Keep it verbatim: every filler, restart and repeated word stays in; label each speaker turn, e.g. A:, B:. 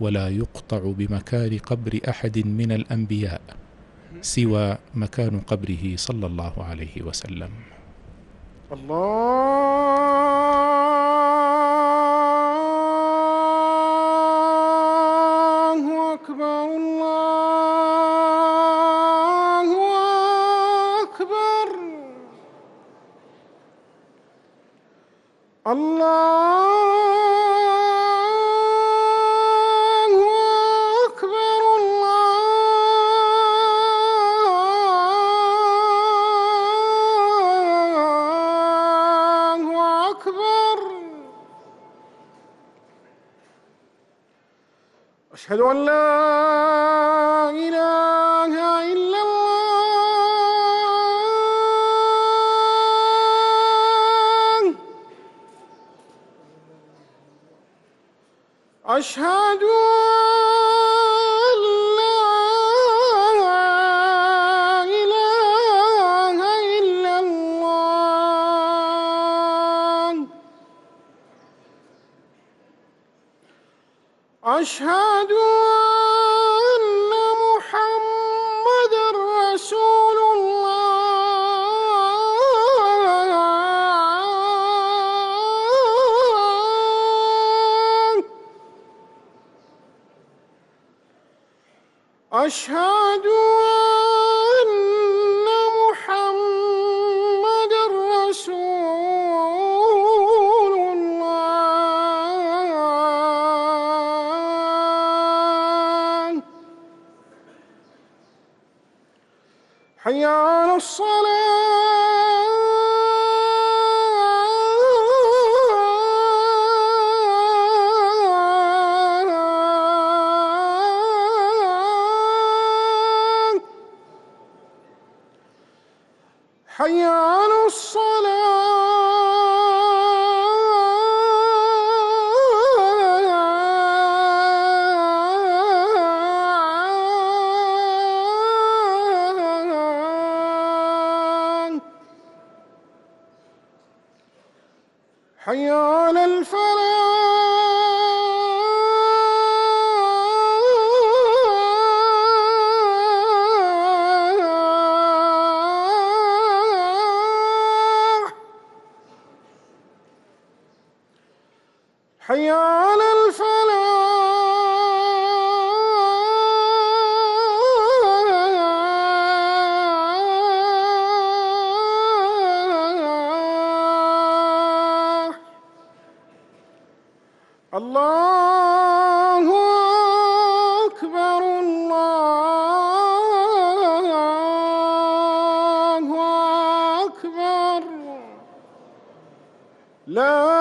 A: ولا يقطع بمكان قبر أحد من الأنبياء سوى مكان قبره صلى الله عليه وسلم.
B: الله أكبر، الله أكبر، الله أكبر، الله أكبر. أشهد أن لا إله إلا الله. أشهد أن لا إله إلا الله. أشهد أن محمدًا رسول الله. أشهد أن محمدًا رسول الله. حي على الصلاة. حي على الصلاة. حي على الفلاح. حي على الفلاح. الله أكبر، الله أكبر. لا